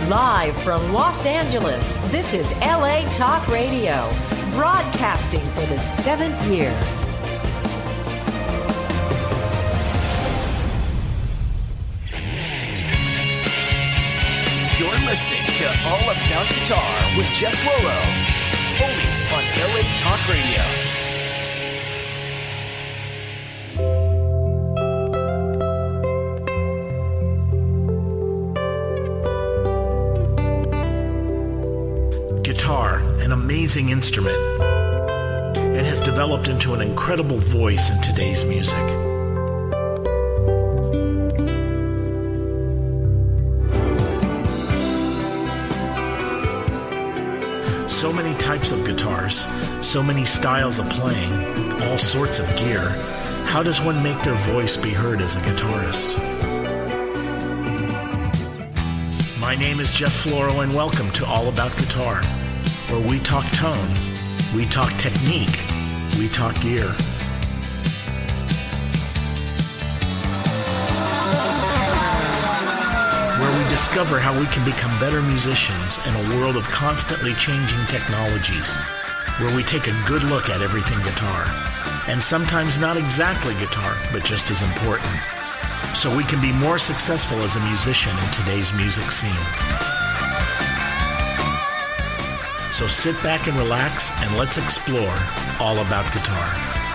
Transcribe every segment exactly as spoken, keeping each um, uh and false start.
Live from Los Angeles, this is L A Talk Radio, broadcasting for the seventh year. You're listening to All About Guitar with Jeff Floro, only on L A Talk Radio. Guitar, an amazing instrument. It has developed into an incredible voice in today's music. So many types of guitars, so many styles of playing, all sorts of gear. How does one make their voice be heard as a guitarist? My name is Jeff Floro, and welcome to All About Guitar, where we talk tone, we talk technique, we talk gear. Where we discover how we can become better musicians in a world of constantly changing technologies, where we take a good look at everything guitar, and sometimes not exactly guitar, but just as important, so we can be more successful as a musician in today's music scene. So sit back and relax, and let's explore all about guitar.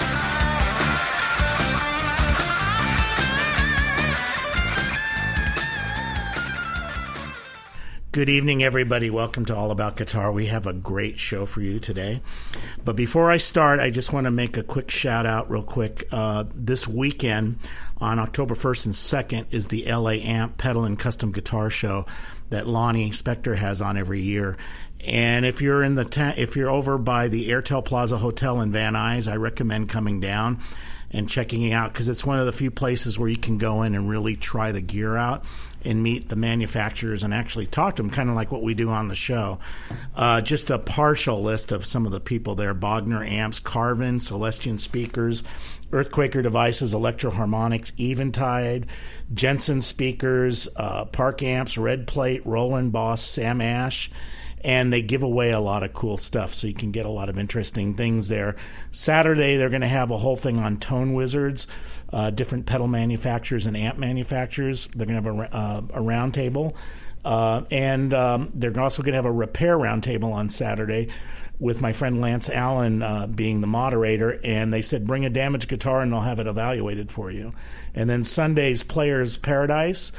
Good evening, everybody. Welcome to All About Guitar. We have a great show for you today. But before I start, I just want to make a quick shout out real quick. Uh, this weekend, on October first and second, is the L A Amp Pedal and Custom Guitar Show that Lonnie Spector has on every year. And if you're in the ta- if you're over by the Airtel Plaza Hotel in Van Nuys, I recommend coming down and checking it out, because it's one of the few places where you can go in and really try the gear out and meet the manufacturers and actually talk to them, kind of like what we do on the show. Uh, just a partial list of some of the people there: Bogner Amps, Carvin, Celestion Speakers, Earthquaker Devices, Electro Harmonics, Eventide, Jensen Speakers, uh, Park Amps, Red Plate, Roland Boss, Sam Ash. And they give away a lot of cool stuff, so you can get a lot of interesting things there. Saturday, they're going to have a whole thing on Tone Wizards, uh, different pedal manufacturers and amp manufacturers. They're going to have a, uh, a round table. Uh, and um, they're also going to have a repair round table on Saturday with my friend Lance Allen uh, being the moderator. And they said, bring a damaged guitar and they'll have it evaluated for you. And then Sunday's Players Paradise.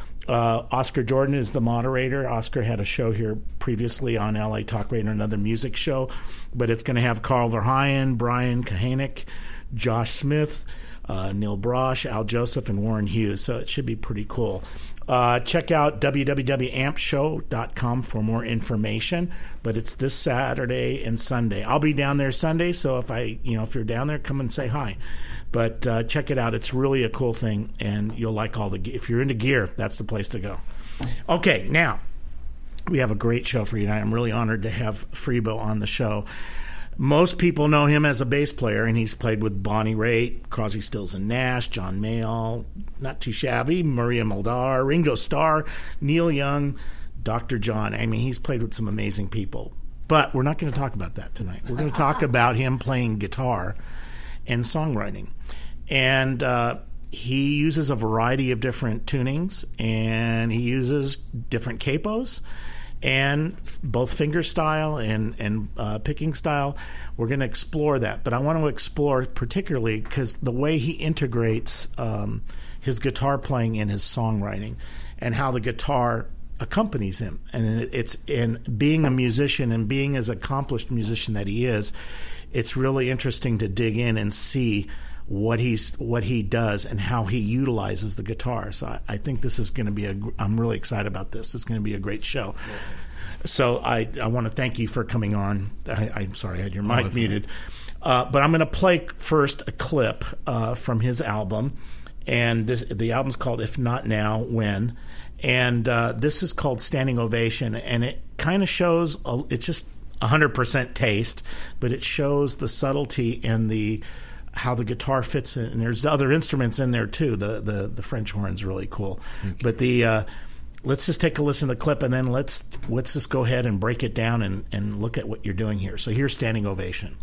Uh, Oscar Jordan is the moderator. Oscar had a show here previously on L A Talk Radio, another music show, but it's going to have Carl Verheyen, Brian Kahanik, Josh Smith, uh, Neil Brosh, Al Joseph, and Warren Hughes, so it should be pretty cool. Uh, check out w w w dot amp show dot com for more information, but it's this Saturday and Sunday. I'll be down there Sunday, so if I, you know, if you're down there, come and say hi. But uh, check it out. It's really a cool thing, and you'll like all the ge- if you're into gear, that's the place to go. Okay, now we have a great show for you tonight. I'm really honored to have Freebo on the show. Most people know him as a bass player, and he's played with Bonnie Raitt, Crosby, Stills and Nash, John Mayall, not too shabby, Maria Muldaur, Ringo Starr, Neil Young, Doctor John. I mean, he's played with some amazing people. But we're not going to talk about that tonight. We're going to talk about him playing guitar and songwriting. And uh, he uses a variety of different tunings, and he uses different capos, and both finger style and, and uh, picking style. We're going to explore that. But I want to explore particularly because the way he integrates um, his guitar playing in his songwriting, and how the guitar accompanies him. And it's in being a musician and being as accomplished musician that he is, it's really interesting to dig in and see what he's what he does and how he utilizes the guitar. So I, I think this is going to be a. I'm really excited about this. It's going to be a great show. Yeah. So I I want to thank you for coming on. I, I'm sorry I had your mic oh, muted, uh, but I'm going to play first a clip uh, from his album, and this the album's called If Not Now, When, and uh, this is called Standing Ovation, and it kind of shows a, it's just one hundred percent taste, but it shows the subtlety and the how the guitar fits in. And there's other instruments in there too. The the, the French horn's really cool. Okay. But the uh, let's just take a listen to the clip, and then let's let's just go ahead and break it down and, and look at what you're doing here. So here's Standing Ovation.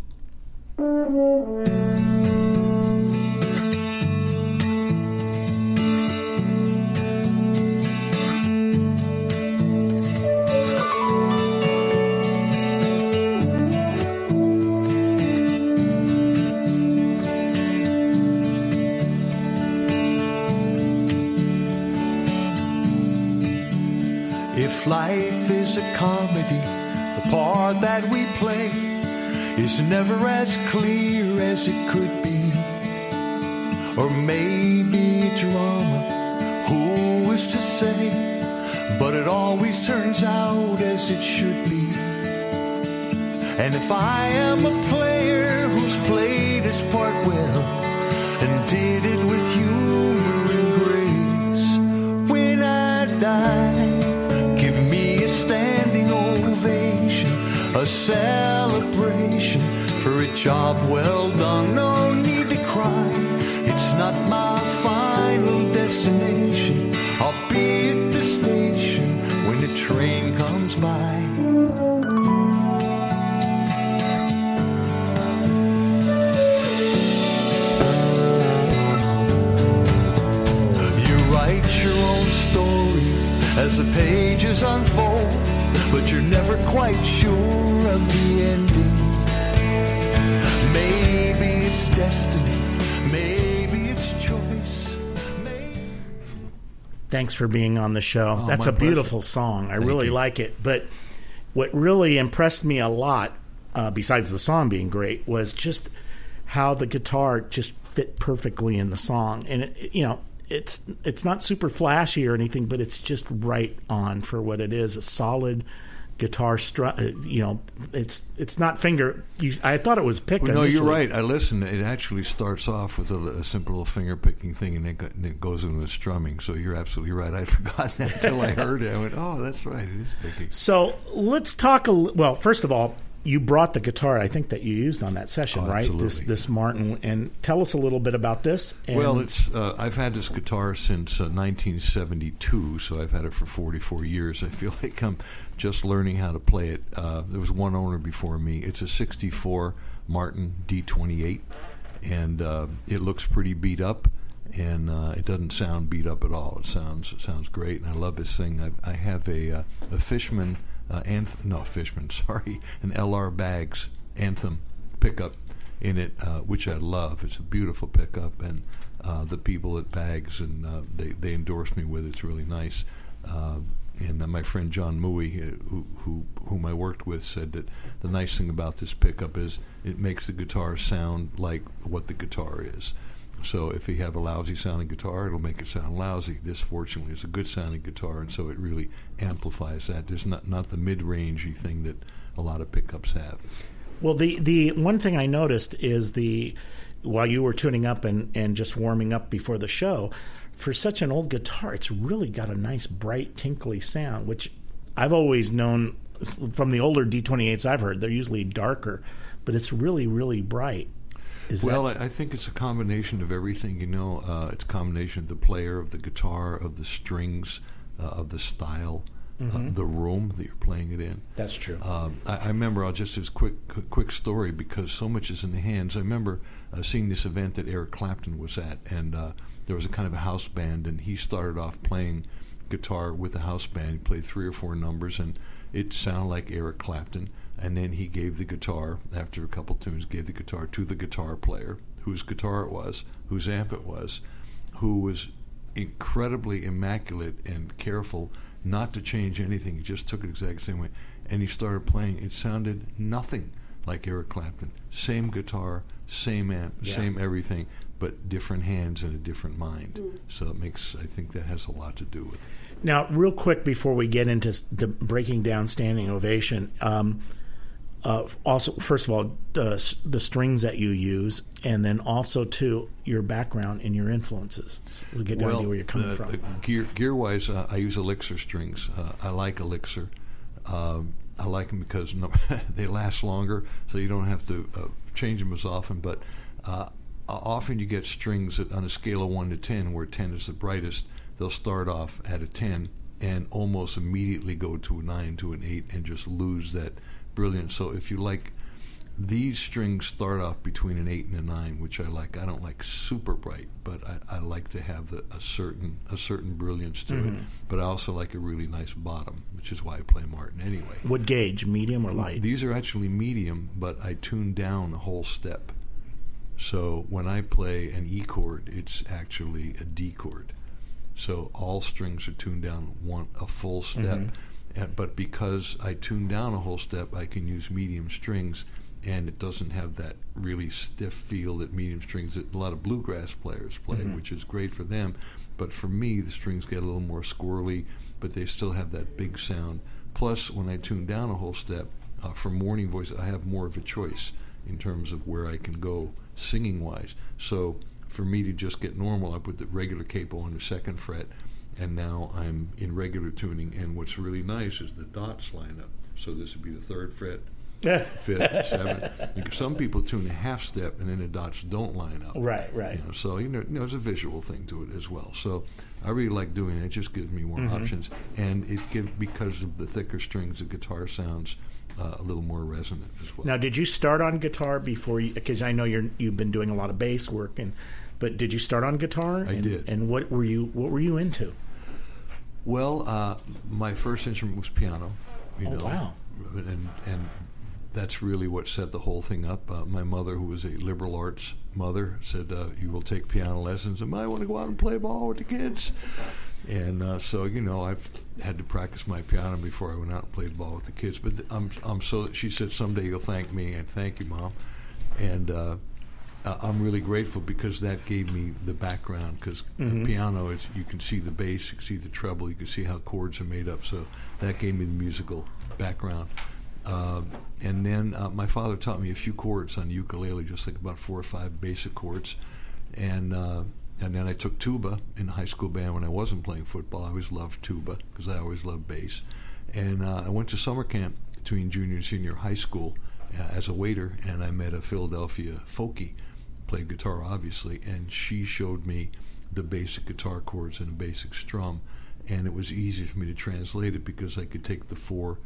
If life is a comedy, the part that we play is never as clear as it could be. Or maybe a drama, who is to say? But it always turns out as it should be. And if I am a player who's played his part well and did it with humor and grace, when I die, a celebration for a job well done. No need to cry, it's not my final destination. I'll be at the station when the train comes by. You write your own story as the pages unfold, but you're never quite sure of the ending. Maybe it's destiny, maybe it's choice. Maybe... Thanks for being on the show. Oh, That's a pleasure. beautiful song. I Thank really you. like it. But what really impressed me a lot, uh, besides the song being great, was just how the guitar just fit perfectly in the song. And, it, you know, it's it's not super flashy or anything, but it's just right on for what it is. A solid guitar strum. You know, it's it's not finger. You, I thought it was pick. Well, no, initially. you're right. I listened. It actually starts off with a, a simple little finger picking thing, and then go- and it goes into the strumming. So you're absolutely right. I'd forgotten that until I heard it. I went, "Oh, that's right. It is picking." So let's talk a li- well. First of all, you brought the guitar, I think, that you used on that session, Oh, right? absolutely. This this Martin, and tell us a little bit about this. And Well, it's uh, I've had this guitar since uh, nineteen seventy-two, so I've had it for forty-four years. I feel like I'm just learning how to play it. Uh, there was one owner before me. It's a sixty-four Martin D twenty-eight, and uh, it looks pretty beat up, and uh, it doesn't sound beat up at all. It sounds it sounds great, and I love this thing. I, I have a uh, a Fishman. Uh, Anth- no, Fishman, sorry, an L R Baggs Anthem pickup in it, uh, which I love. It's a beautiful pickup, and uh, the people at Baggs, and uh, they, they endorsed me with it. It's really nice. Uh, and uh, my friend John Mooey, uh, who, who whom I worked with, said that the nice thing about this pickup is it makes the guitar sound like what the guitar is. So if you have a lousy sounding guitar, it'll make it sound lousy. This, fortunately, is a good sounding guitar, and so it really amplifies that. There's not not the mid-rangey thing that a lot of pickups have. well, the the one thing I noticed is the while you were tuning up and, and just warming up before the show, for such an old guitar, it's really got a nice, bright, tinkly sound, which I've always known from the older D twenty-eights I've heard. They're usually darker, but it's really, really bright. Is Well, that, I, I think it's a combination of everything. You know, uh, it's a combination of the player, of the guitar, of the strings, uh, of the style, Mm-hmm. uh, the room that you're playing it in. that's true. Um, I, I remember, I'll just as quick, quick quick story, because so much is in the hands. I remember uh, seeing this event that Eric Clapton was at, and uh, there was a kind of a house band, and he started off playing guitar with the house band. He played three or four numbers, and it sounded like Eric Clapton. And then he gave the guitar, after a couple tunes, gave the guitar to the guitar player, whose guitar it was, whose amp it was, who was incredibly immaculate and careful not to change anything. He just took it exactly the same way. And he started playing. It sounded nothing like Eric Clapton. Same guitar, same amp, Yeah. same everything, but different hands and a different mind. So it makes, I think that has a lot to do with it. Now, real quick before we get into s- the breaking down Standing Ovation, um, uh, also, first of all, the, s- the strings that you use, and then also, too, your background and your influences. So we'll get down to where you're coming uh, from. uh, gear, gear-wise, uh, I use Elixir strings. Uh, I like Elixir. Um, I like them because no, they last longer, so you don't have to uh, change them as often. But uh, often you get strings that on a scale of one to ten, where ten is the brightest, they'll start off at a ten, and almost immediately go to a nine, to an eight, and just lose that brilliance. So if you like, these strings start off between an eight and a nine, which I like. I don't like super bright, but I, I like to have the, a certain a certain brilliance to mm-hmm. it. But I also like a really nice bottom, which is why I play Martin anyway. What gauge, medium or light? These are actually medium, but I tune down a whole step. So when I play an E chord, it's actually a D chord. So all strings are tuned down one a full step. Mm-hmm. And, but because I tune down a whole step, I can use medium strings, and it doesn't have that really stiff feel that medium strings that a lot of bluegrass players play, mm-hmm. which is great for them. But for me, the strings get a little more squirrely, but they still have that big sound. Plus, when I tune down a whole step, uh, for morning voice, I have more of a choice in terms of where I can go singing-wise. So for me to just get normal, I put the regular capo on the second fret, and now I'm in regular tuning. And what's really nice is the dots line up. So this would be the third fret, fifth, seventh. Some people tune a half step, and then the dots don't line up. Right, right. You know, so you know, you know, there's a visual thing to it as well. So I really like doing it. It just gives me more mm-hmm. options, and it gives, because of the thicker strings, the guitar sounds uh, a little more resonant as well. Now, did you start on guitar before you? Because I know you're you've been doing a lot of bass work, and but did you start on guitar? I and, did. And what were you what were you into? Well, uh, my first instrument was piano. You oh, know, wow. And and that's really what set the whole thing up. Uh, my mother, who was a liberal arts mother, said, uh, you will take piano lessons, and I want to go out and play ball with the kids. And uh, so, you know, I've had to practice my piano before I went out and played ball with the kids. But th- I'm, I'm so, she said, someday you'll thank me, and thank you, Mom. And uh, I'm really grateful because that gave me the background, because mm-hmm. the piano, is, you can see the bass, you can see the treble, you can see how chords are made up. So that gave me the musical background. Uh, and then uh, my father taught me a few chords on ukulele, just like about four or five basic chords. And uh, and then I took tuba in the high school band when I wasn't playing football. I always loved tuba because I always loved bass. And uh, I went to summer camp between junior and senior high school uh, as a waiter, and I met a Philadelphia folkie, played guitar obviously, and she showed me the basic guitar chords and a basic strum. And it was easy for me to translate it because I could take the four,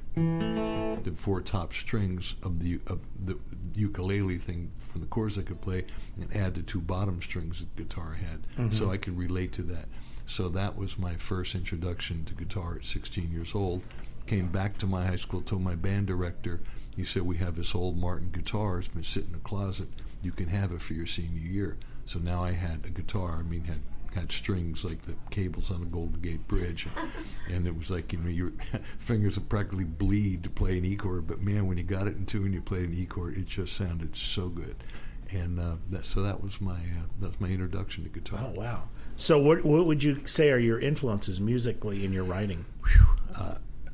the four top strings of the of the ukulele thing from the chords I could play, and add the two bottom strings that the guitar had, mm-hmm. so I could relate to that. So that was my first introduction to guitar at sixteen years old. Came back to my high school, told my band director, he said, "We have this old Martin guitar. It's been sitting in the closet. You can have it for your senior year." So now I had a guitar. I mean, had. had strings like the cables on the Golden Gate Bridge, and, and it was like, you know, your fingers would practically bleed to play an E chord, but man, when you got it in tune, you played an E chord, it just sounded so good. And uh, that, so that was my uh, that was my introduction to guitar. Oh wow! So what what would you say are your influences musically in your writing? Uh,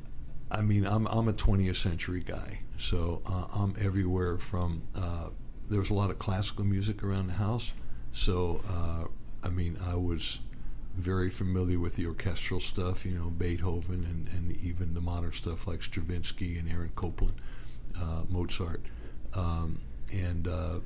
I mean, I'm I'm a twentieth century guy, so uh, I'm everywhere from. Uh, there was a lot of classical music around the house, so. Uh, I mean, I was very familiar with the orchestral stuff, you know, Beethoven, and, and even the modern stuff like Stravinsky and Aaron Copland, uh, Mozart. Um, and uh,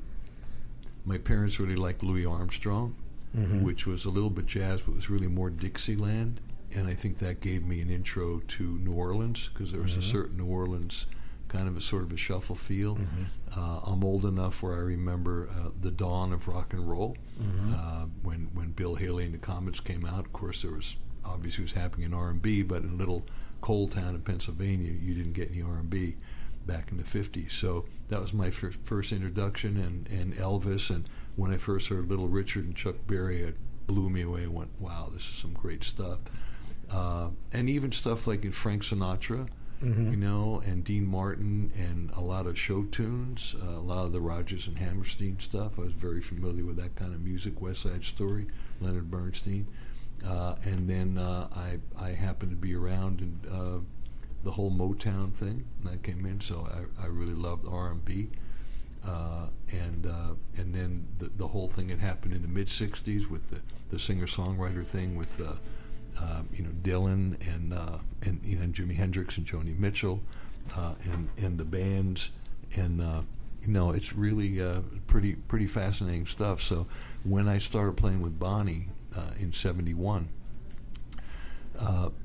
my parents really liked Louis Armstrong, mm-hmm. which was a little bit jazz, but was really more Dixieland. And I think that gave me an intro to New Orleans, because there was mm-hmm. a certain New Orleans kind of a sort of a shuffle feel. Mm-hmm. Uh, I'm old enough where I remember uh, the dawn of rock and roll, mm-hmm. uh, when when Bill Haley and the Comets came out. Of course, there was obviously it was happening in R and B, but in a little coal town in Pennsylvania, you didn't get any R and B back in the fifties. So that was my first, first introduction, and, and Elvis. And when I first heard Little Richard and Chuck Berry, it blew me away. I went, wow, this is some great stuff. Uh, and even stuff like in Frank Sinatra, Mm-hmm. you know, and Dean Martin, and a lot of show tunes, uh, a lot of the Rodgers and Hammerstein stuff. I was very familiar with that kind of music. West Side Story, Leonard Bernstein, uh, and then uh, I I happened to be around in uh, the whole Motown thing that came in, so I, I really loved R and B, uh, and uh, and then the the whole thing that happened in the mid sixties with the the singer songwriter thing with. Uh, Uh, you know, Dylan and uh, and you know Jimi Hendrix and Joni Mitchell, uh, and and the bands, and uh, you know it's really uh, pretty pretty fascinating stuff. So when I started playing with Bonnie uh, in seventy-one, uh,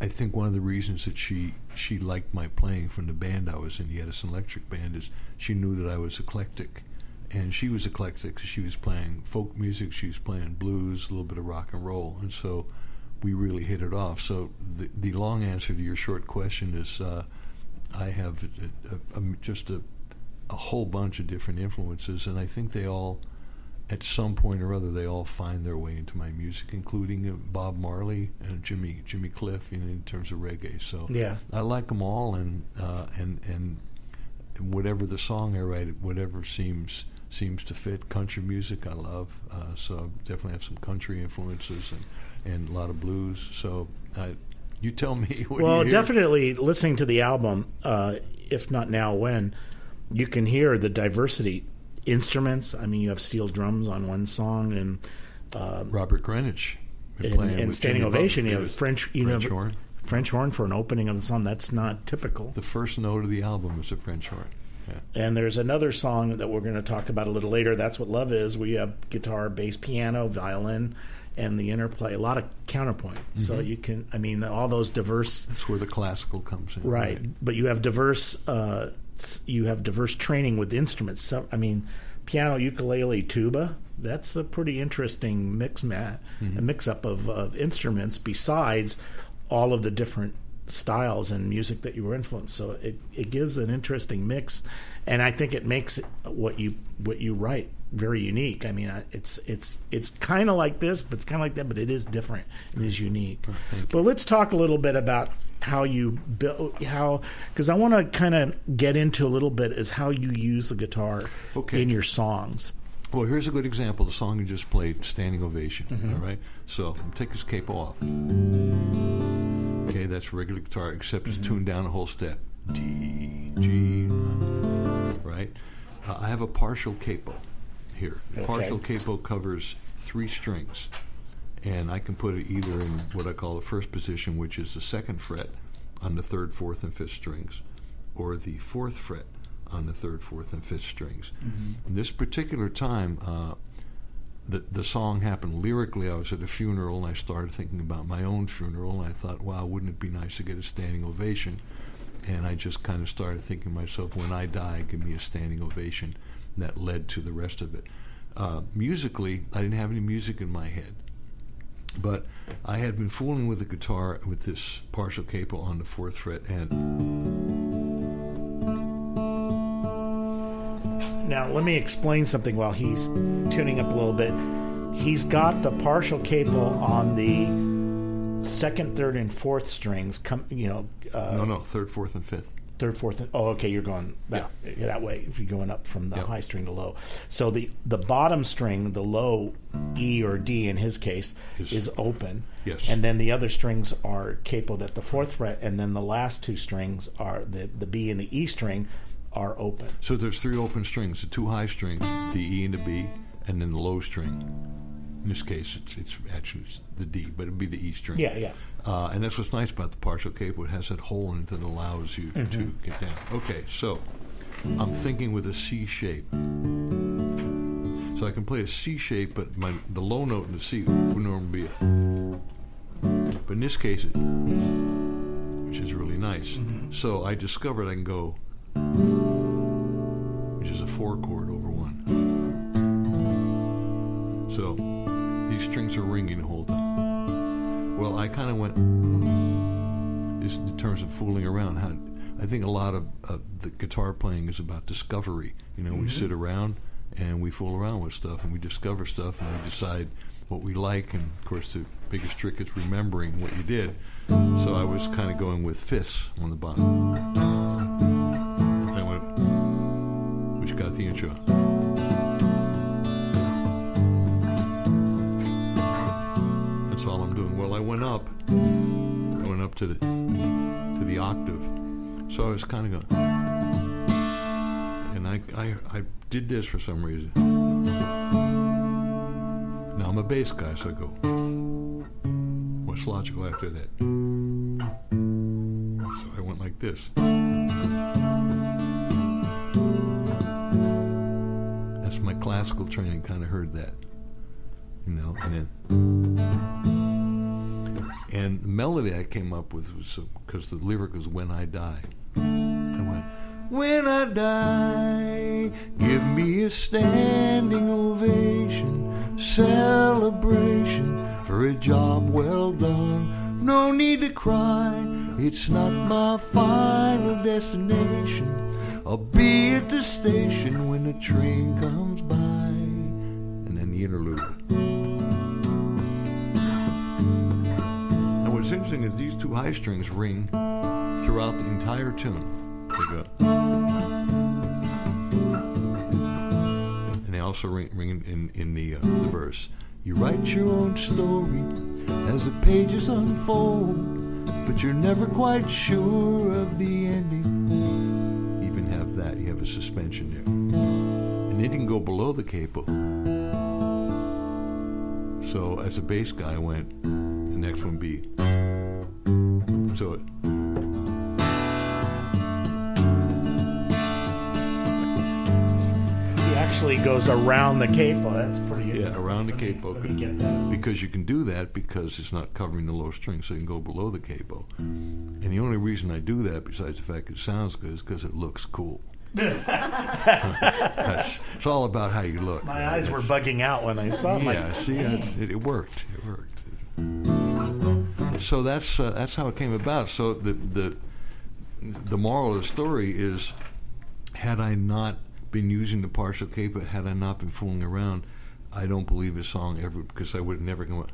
I think one of the reasons that she she liked my playing from the band I was in, the Edison Electric Band, is she knew that I was eclectic. And she was eclectic. She was playing folk music, she was playing blues, a little bit of rock and roll. And so we really hit it off. So the, the long answer to your short question is uh, I have a, a, a, just a, a whole bunch of different influences, and I think they all, at some point or other, they all find their way into my music, including uh, Bob Marley and Jimmy Jimmy Cliff, you know, in terms of reggae. So yeah. I like them all, and uh, and and whatever the song I write, whatever seems seems to fit. Country music I love, uh, so I definitely have some country influences and, and a lot of blues. So I, you tell me. What well, do you hear? Definitely listening to the album, uh, if not now, when you can hear the diversity. Instruments. I mean, you have steel drums on one song, and uh, Robert Greenwich and, and standing Jimmy ovation. Buffett. You have French, you French know, horn. French horn for an opening of the song. That's not typical. The first note of the album is a French horn. Yeah. And there's another song that we're going to talk about a little later. That's what love is. We have guitar, bass, piano, violin, and the interplay. A lot of counterpoint. Mm-hmm. So you can. I mean, all those diverse. That's where the classical comes in. Right, right. But you have diverse. Uh, you have diverse training with instruments. So, I mean, piano, ukulele, tuba. That's a pretty interesting mix, ma- mm-hmm. a mix-up of, of instruments besides all of the different styles and music that you were influenced. So it, it gives an interesting mix, and I think it makes what you what you write very unique. I mean, it's it's it's kind of like this, but it's kind of like that, but it is different. It is unique. Oh, but let's talk a little bit about how you build, how, because I want to kind of get into a little bit is how you use the guitar okay. in your songs. Well, here's a good example. The song you just played, Standing Ovation. Mm-hmm. All right? So take this capo off. Okay, that's regular guitar, except it's Mm-hmm. tuned down a whole step. D, G, right? Uh, I have a partial capo here. The Okay. partial capo covers three strings, and I can put it either in what I call the first position, which is the second fret on the third, fourth, and fifth strings, or the fourth fret on the third, fourth, and fifth strings. Mm-hmm. In this particular time, uh, the the song happened lyrically. I was at a funeral, and I started thinking about my own funeral, and I thought, wow, wouldn't it be nice to get a standing ovation? And I just kind of started thinking to myself, when I die, give me a standing ovation. And that led to the rest of it. Uh, musically, I didn't have any music in my head. But I had been fooling with the guitar with this partial capo on the fourth fret, and Now, let me explain something while he's tuning up a little bit. He's got the partial capo on the second, third, and fourth strings. Come, you know. Uh, no, no, third, fourth, and fifth. Third, fourth. And, oh, okay. You're going that Yeah. that way. If you're going up from the Yep. high string to low, so the the bottom string, the low E or D in his case, Is- is open. Yes. And then the other strings are capoed at the fourth fret, and then the last two strings are the the B and the E string are open. So there's three open strings: the two high strings, the E and the B, and then the low string. In this case, it's it's actually it's the D, but it'd be the E string. Yeah, yeah. Uh, and that's what's nice about the partial capo. It has that hole in it that allows you Mm-hmm. to get down. Okay, so I'm thinking with a C shape. So I can play a C shape, but my the low note in the C would normally be a. But in this case, it, which is really nice. Mm-hmm. So I discovered I can go, which is a four chord over one. So these strings are ringing the whole time. Well, I kind of went, just in terms of fooling around. How, I think a lot of uh, the guitar playing is about discovery. You know, mm-hmm. we sit around and we fool around with stuff, and we discover stuff, and we decide what we like. And of course, the biggest trick is remembering what you did. So I was kind of going with fifths on the bottom. I went, which got the intro. That's all I'm doing. Well, I went up. I went up to the to the octave. So I was kind of going, and I, I I did this for some reason. Now I'm a bass guy, so I go, what's logical after that? So I went like this. That's my classical training, kind of heard that. You know, and then And the melody I came up with was because the lyric was "When I Die." I went, "When I die, give me a standing ovation, celebration for a job well done. No need to cry, it's not my final destination. I'll be at the station when the train comes by." And then the interlude. And what's interesting is these two high strings ring throughout the entire tune. They go. And they also ring, ring in, in the, uh, the verse. "You write your own story as the pages unfold, but you're never quite sure of the ending." You even have that. You have a suspension there. And then you can go below the capo. So as a bass guy, I went, the next one B. So it... Actually goes around the capo. That's pretty good. Yeah, around the capo. Let me get that. Because you can do that because it's not covering the low string, so you can go below the capo. And the only reason I do that, besides the fact it sounds good, is because it looks cool. That's, it's all about how you look. My eyes were bugging out when I saw it. Yeah, like, see, it, it worked. It worked. So that's uh, that's how it came about. So the the the moral of the story is, had I not been using the partial capo, had I not been fooling around, I don't believe this song ever, because I would have never gone,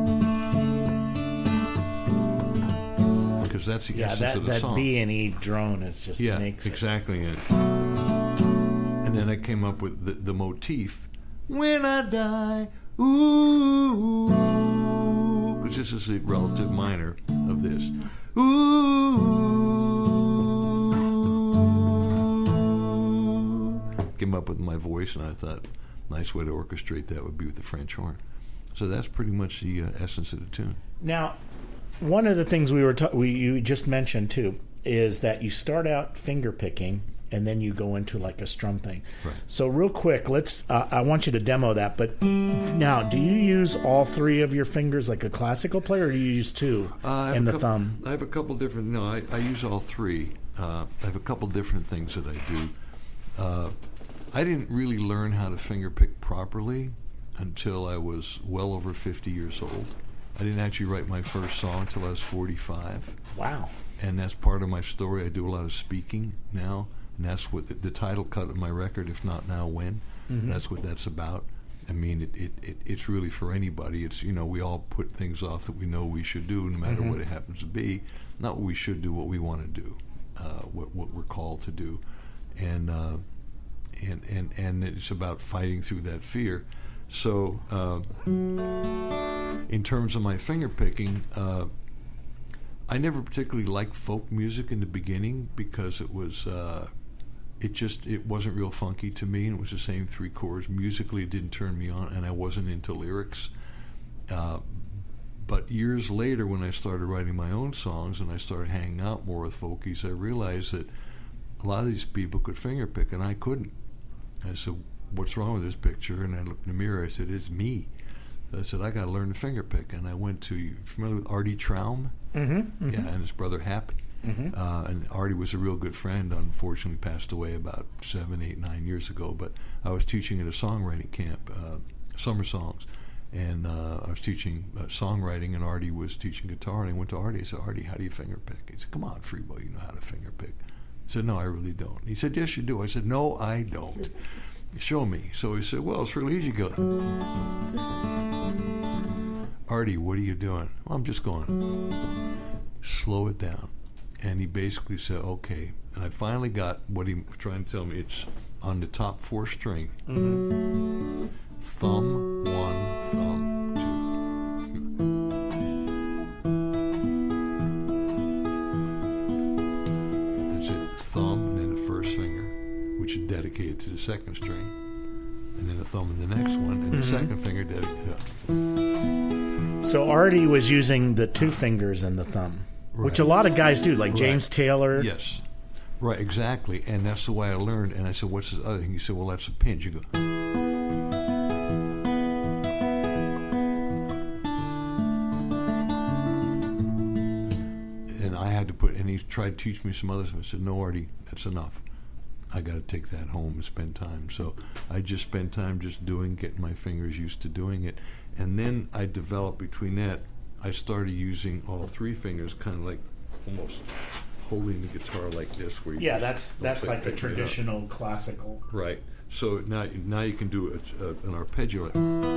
because that's the yeah, essence that, of the that song. B and E drone is just Yeah, makes exactly it. And then I came up with the, the motif, "When I die, ooh," because this is the relative minor of this. Ooh. Came up with my voice, and I thought, nice way to orchestrate that would be with the French horn. So that's pretty much the uh, essence of the tune. Now, one of the things we were ta- we you just mentioned too is that you start out finger picking and then you go into like a strum thing. Right. So real quick, let's. Uh, I want you to demo that. But now, do you use all three of your fingers like a classical player, or do you use two Uh, and the couple, thumb? I have a couple different. No, I, I use all three. Uh, I have a couple different things that I do. Uh, I didn't really learn how to finger pick properly until I was well over fifty years old. I didn't actually write my first song until I was forty-five. Wow. And that's part of my story. I do a lot of speaking now, and that's what the, the title cut of my record, If Not Now, When? Mm-hmm. That's what that's about. I mean, it, it, it it's really for anybody. It's, you know, we all put things off that we know we should do, no matter mm-hmm. what it happens to be. Not what we should do, what we want to do, uh, what what we're called to do. And, uh, and, and, and it's about fighting through that fear. So, uh, in terms of my finger picking, uh, I never particularly liked folk music in the beginning because it was, uh, it just, it wasn't real funky to me, and it was the same three chords. Musically, it didn't turn me on, and I wasn't into lyrics. Uh, but years later, when I started writing my own songs and I started hanging out more with folkies, I realized that a lot of these people could finger pick, and I couldn't. I said, what's wrong with this picture? And I looked in the mirror. I said, it's me. I said, I got to learn to finger pick. And I went to, you familiar with Artie Traum? Mm-hmm, mm-hmm. Yeah, and his brother Hap. Mm-hmm. Uh, and Artie was a real good friend. Unfortunately, passed away about seven, eight, nine years ago. But I was teaching at a songwriting camp, uh, summer songs. And uh, I was teaching uh, songwriting, and Artie was teaching guitar. And I went to Artie. I said, Artie, how do you finger pick? He said, come on, Freebo, you know how to finger pick. I said, no, I really don't. He said, yes, you do. I said, no, I don't. Show me. So he said, well, it's really easy. Go, Artie, what are you doing? Well, I'm just going, slow it down. And he basically said, okay. And I finally got what he was trying to tell me. It's on the top four string. Mm-hmm. Thumb, one, thumb, two. That's it. Thumb, and then the first finger, which is dedicated to the second string, and then the thumb in the next one, and mm-hmm. the second finger dedicated. So Artie was using the two fingers and the thumb, right. Which a lot of guys do, like right. James Taylor. Yes, right, exactly, and that's the way I learned. And I said, "What's this other thing?" He said, "Well, that's a pinch." You go. and I had to put, and he tried to teach me some other stuff. I said, no, Artie, that's enough. I got to take that home and spend time. So I just spent time just doing, getting my fingers used to doing it. And then I developed between that, I started using all three fingers, kind of like almost holding the guitar like this. Where you Yeah, just that's that's like a traditional classical. Right. So now, now you can do a, a, an arpeggio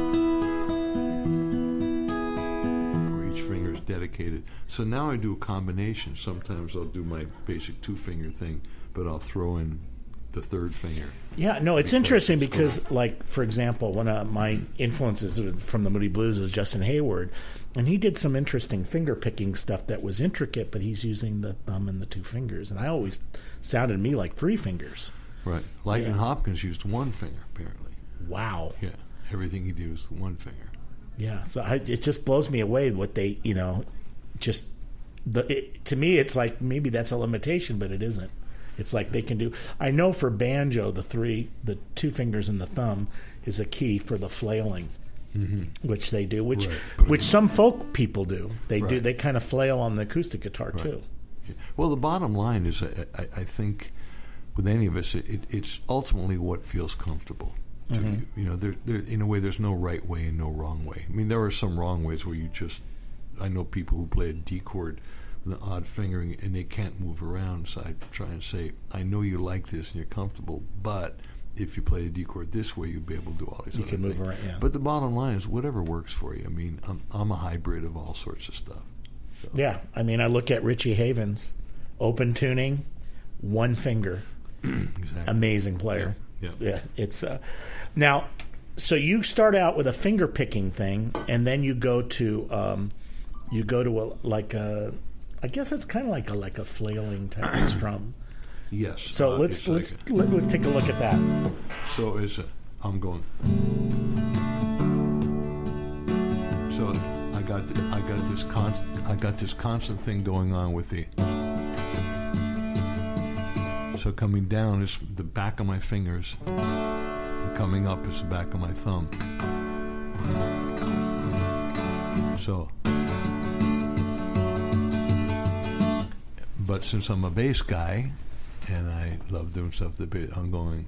where each finger is dedicated. So now I do a combination. Sometimes I'll do my basic two-finger thing, but I'll throw in the third finger. Yeah, no, it's because interesting it's because, cool. like, for example, one of my influences from the Moody Blues is Justin Hayward, and he did some interesting finger-picking stuff that was intricate, but he's using the thumb and the two fingers, and I always sounded to me like three fingers. Right. Lightning Yeah. Hopkins used one finger, apparently. Wow. Yeah. Everything he did was one finger. Yeah, so I, it just blows me away what they, you know, just, the it, to me, it's like maybe that's a limitation, but it isn't. It's like they can do. I know for banjo, the three, the two fingers and the thumb is a key for the flailing, mm-hmm. which they do, which right. which some folk people do. They right. do. They kind of flail on the acoustic guitar right. too. Yeah. Well, the bottom line is, I, I, I think, with any of us, it, it, it's ultimately what feels comfortable to Mm-hmm. you. You know, there, there, in a way, there's no right way and no wrong way. I mean, there are some wrong ways where you just. I know people who play a D chord. The odd fingering, and they can't move around. So I try and say, I know you like this and you're comfortable, but if you play a D chord this way, you'll be able to do all these You other can things. move around, yeah. But the bottom line is, whatever works for you. I mean, I'm, I'm a hybrid of all sorts of stuff. So. Yeah, I mean, I look at Richie Havens, open tuning, one finger, Exactly. amazing player. Yeah, yeah. yeah. It's uh, now. So you start out with a finger picking thing, and then you go to um, you go to a like a. I guess it's kind of like a like a flailing type of strum. Yes. So uh, let's it's let's like let, let's take a look at that. a, so it's a, I'm going. So I got the, I got this con I got this constant thing going on with the. So coming down is the back of my fingers, and coming up is the back of my thumb. So. But since I'm a bass guy, and I love doing stuff with the bass, I'm going.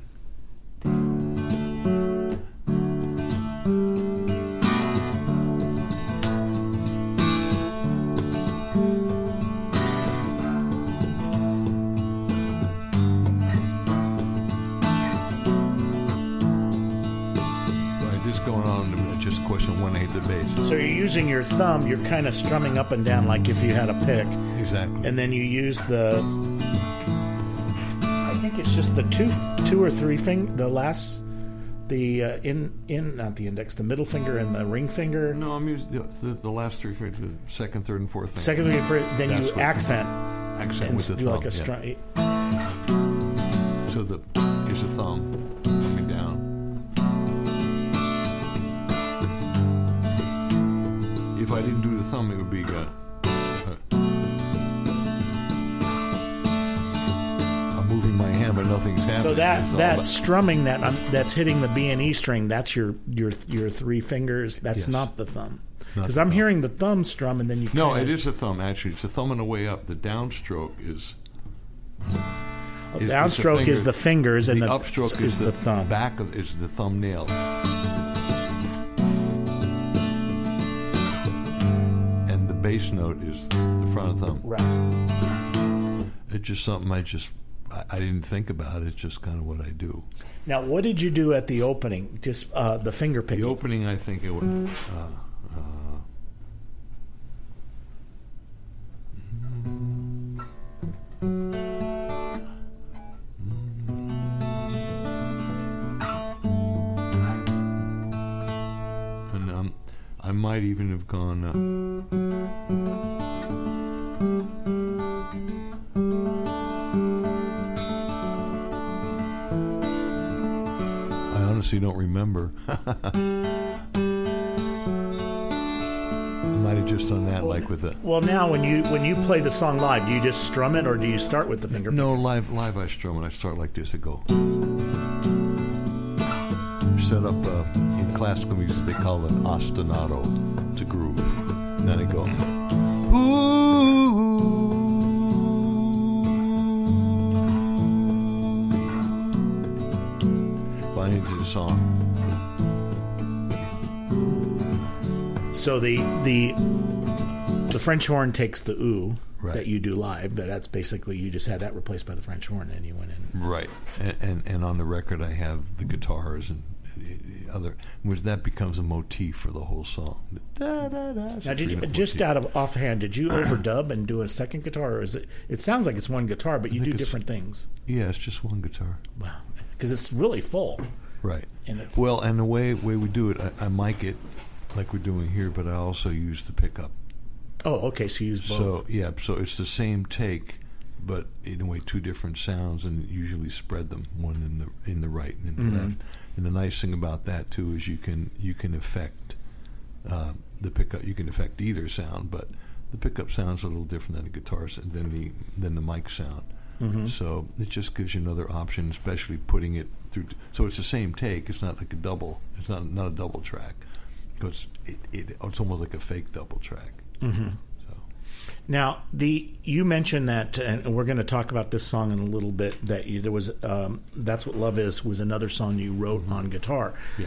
Right, just going on, just a question of when I hit the bass. So you're using your thumb. You're kind of strumming up and down like if you had a pick. Exactly. And then you use the. I think it's just the two, two or three finger. The last, the uh, in in not the index, the middle finger and the ring finger. No, I'm using the, the, the last three fingers, the second, third, and fourth finger. Second finger, for, then That's you what- accent. Accent and with the do thumb. like a yeah. strum. So the here's the thumb coming down. If I didn't do the thumb, it would be. Uh, uh, I'm moving my hand, but nothing's happening. So that It's all that about- strumming that um, that's hitting the B and E string. That's your your your three fingers. That's Yes. not the thumb. Not Because the I'm thumb. hearing the thumb strum, and then you. No, kinda, it is the thumb. Actually, it's the thumb on the way up. The downstroke is. The is- downstroke the is the fingers, The and the upstroke is is the thumb. Back of is the thumbnail. And the bass note is the front of the thumb. Right. It's just something I just I, I didn't think about. It's just kind of what I do. Now, what did you do at the opening? Just uh, the finger picking. The opening, I think it was. Uh, uh, and um, I might even have gone. Uh, I honestly don't remember. I might have just done that, like with a. Well, now when you when you play the song live, do you just strum it, or do you start with the finger? No, live, live. I strum and I start like this. I go. Set up uh, in classical music. They call it ostinato. It's a groove. And then I go. Ooh. song. So the the the French horn takes the ooh Right. that you do live, but that's basically you just had that replaced by the French horn, and you went in. Right, and, and and on the record I have the guitars and other, which that becomes a motif for the whole song. Da, da, da, Now, did you, just out of offhand, did you overdub and do a second guitar, or is it? It sounds like it's one guitar, but you do different things. Yeah, it's just one guitar. Wow, because it's really full. Right. And it's, well, and the way way we do it, I, I mic it like we're doing here, but I also use the pickup. Oh, okay. So you use both. So yeah, so it's the same take, but in a way, two different sounds, and usually spread them, one in the in the right and in the Mm-hmm. left. And the nice thing about that too is you can you can affect uh, the pickup. You can affect either sound, but the pickup sounds a little different than the guitar s- than the than the mic sound. Mm-hmm. So it just gives you another option, especially putting it through. T- so it's the same take. It's not like a double. It's not not a double track. It's it, it, it's almost like a fake double track. Mm-hmm. So Now, the you mentioned that, and we're going to talk about this song in a little bit. That you, there was, um, "That's What Love Is" was another song you wrote Mm-hmm. on guitar. yeah.